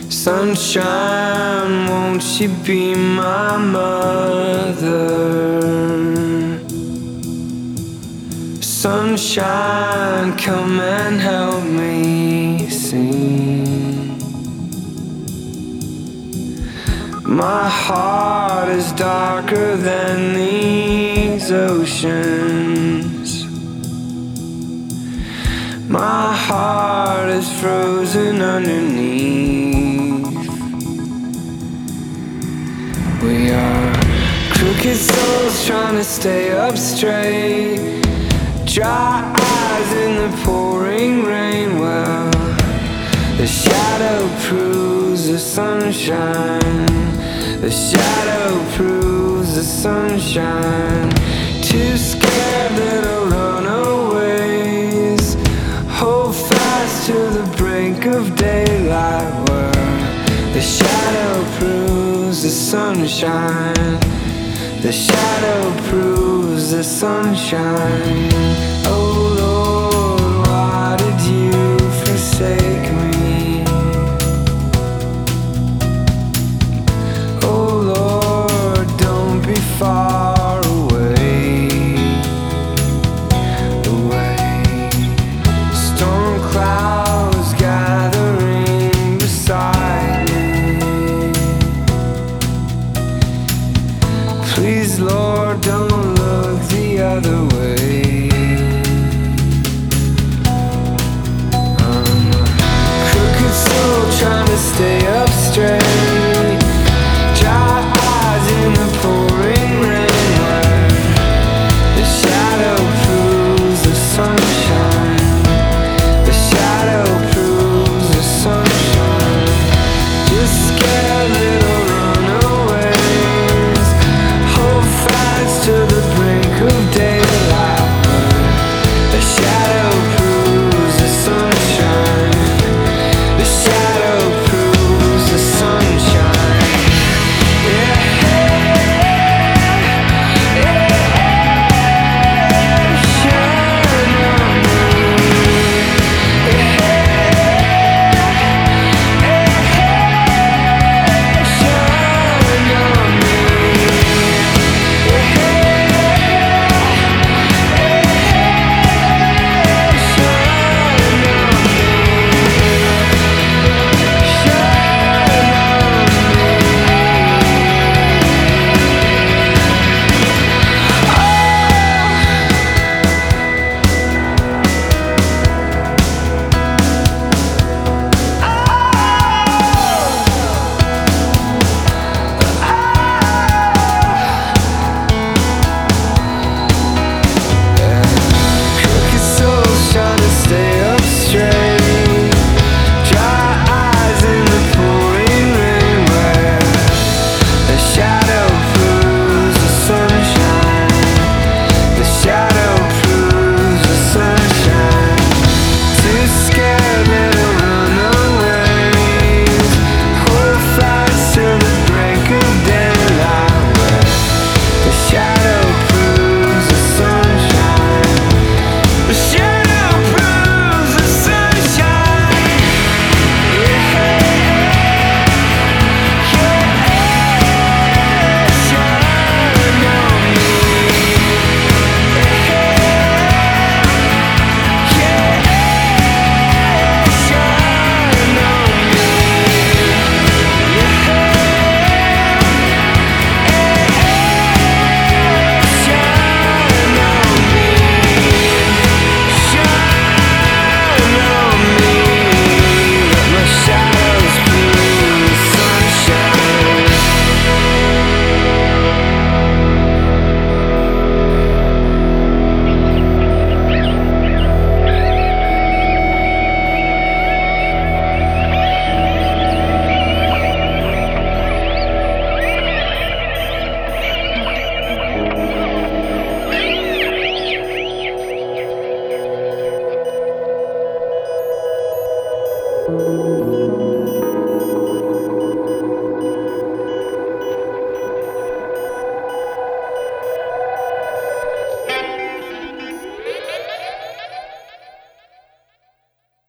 Sunshine, won't you be my mother? Sunshine, come and help me sing. My heart is darker than these oceans. My heart is frozen underneath. We are crooked souls trying to stay up straight. Dry eyes in the pouring rain. Well, the shadow proves the sunshine. The shadow proves the sunshine. Too scared that I'll run away. Hold fast to the brink of daylight. Well, the shadow proves the sunshine. The shadow proves the sunshine. Oh,